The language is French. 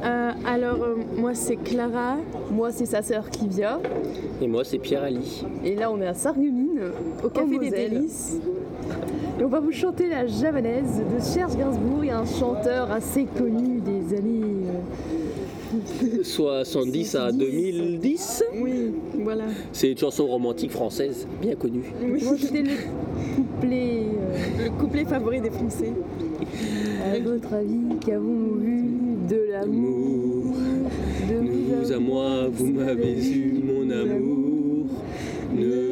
Moi c'est Clara. Moi, c'est sa sœur Kivia. Et moi, c'est Pierre Ali. Et là, on est à Sarreguemines, au Café des Délices. Et on va vous chanter la javanaise de Serge Gainsbourg, un chanteur assez connu des années 70 à 2010. Oui, voilà. C'est une chanson romantique française, bien connue. Oui. Moi, c'était le couplet. Le couplet favori des Français. À votre avis, qu'avons-nous vu de l'amour De vous à moi, vous m'avez eu, mon amour. Ne